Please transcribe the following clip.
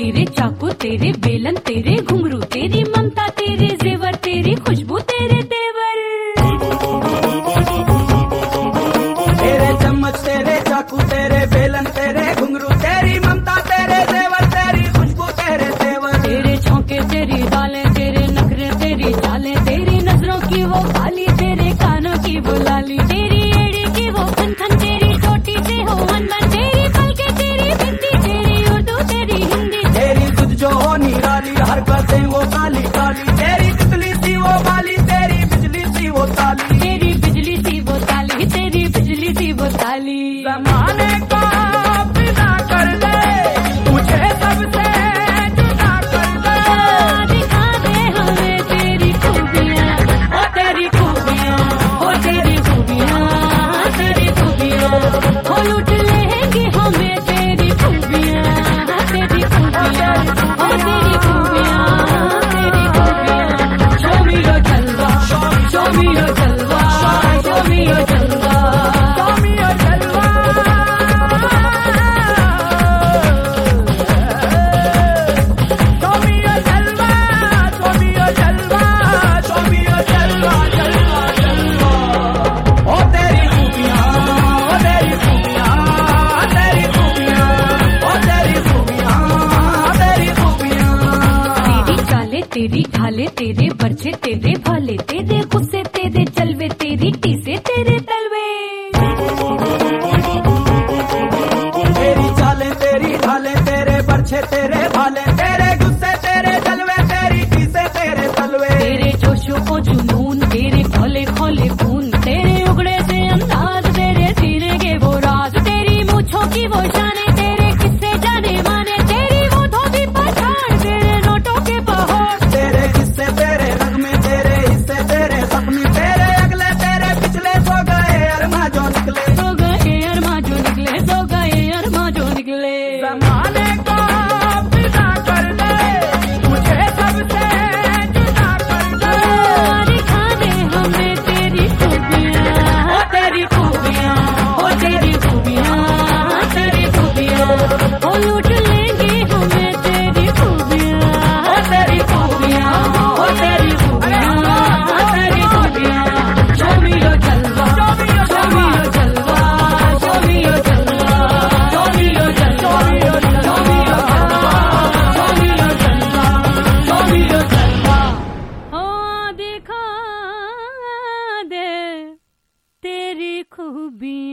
तेरे चाकू तेरे बेलन तेरे घुंघरू तेरी ममता तेरे जेवर तेरी खुशबू तेरे तेवर। तेरे चम्मच तेरे चाकू तेरे बेलन तेरे घुंघरू तेरी ममता तेरे जेवर तेरी खुशबू तेरे तेवर। तेरे छौके तेरी दालें तेरे नखरे तेरी चालें तेरी नजरों की वो काली तेरे कानों की वो लाली तेरी एड़ी की वो खनखन तेरी चोटी से हो अनबन तेरी पलके तेरी बिंदी तेरी उर्दू तेरी हिंदी तेरी तुझ जो हो निराली हरकतें वो काली काली तेरी बिजली सी वो बाली तेरी बिजली सी वो ताली तेरी बिजली सी वो ताली तेरी बिजली सी वो ताली। जमाने को फिदा कर दे मुझे सबसे जुदा कर दे। दिखा दे हमें तेरी खूबियाँ ओ तेरी खूबियाँ ओ तेरी खूबियाँ तेरी खूबियाँ ओ लूट लेंगे हमें तेरी खूबियाँ तेरी खूबियाँ ओ तेरी खूबियाँ तेरी खूबियाँ। Show me your जलवा show me your जलवा show me your जलवा Show me your जलवा। Show me your जलवा, show me your जलवा, show me your जलवा, जलवा, जलवा। ओ तेरी खूबियाँ, ओ तेरी खूबियाँ, तेरी खूबियाँ, ओ तेरी खूबियाँ, तेरी खूबियाँ। तेरी चाले तेरी ढाले तेरे बरछे तेरे भाले तेरे गुस्से तेरे चलवे तेरी टीसे तेरे तलवे। तेरी चालें तेरी ढालें तेरे बरछे तेरे भाले तेरे गुस्से तेरे जलवे तेरी चीज़ें तेरे तलवे। तेरे जोशो को जुनून तेरे खोले खोले खून तेरे उगड़े से अंदाज तेरे सीने के वो राज तेरी मूछों की वो शाने तेरे किस्से जाने माने तेरी वो धोबी पठान तेरे नोटों के पहाड़ तेरे किस्से तेरे नगमे तेरे हिस्से तेरे सपने तेरे अगले तेरे पिछले सो गए अरमा जो निकले। सो गए अरमा जो निकले सो गए अरमा जो निकले। जमाने को फिदा कर दे मुझे सबसे जुदा कर दे। दिखा दे हमें तेरी खूबियाँ ओ तेरी खूबियाँ ओ तेरी खूबियाँ तेरी खूबियाँ ओ लूट लेंगे हमें तेरी खूबियाँ ओ तेरी खूबियाँ ओ तेरी खूबियाँ तेरी खूबियाँ। Show me your जलवा show me your जलवा show me your जलवा show me your जलवा show me your जलवा show me your जलवा show me your जलवा। ओ दिखा दे तेरी खूबियाँ।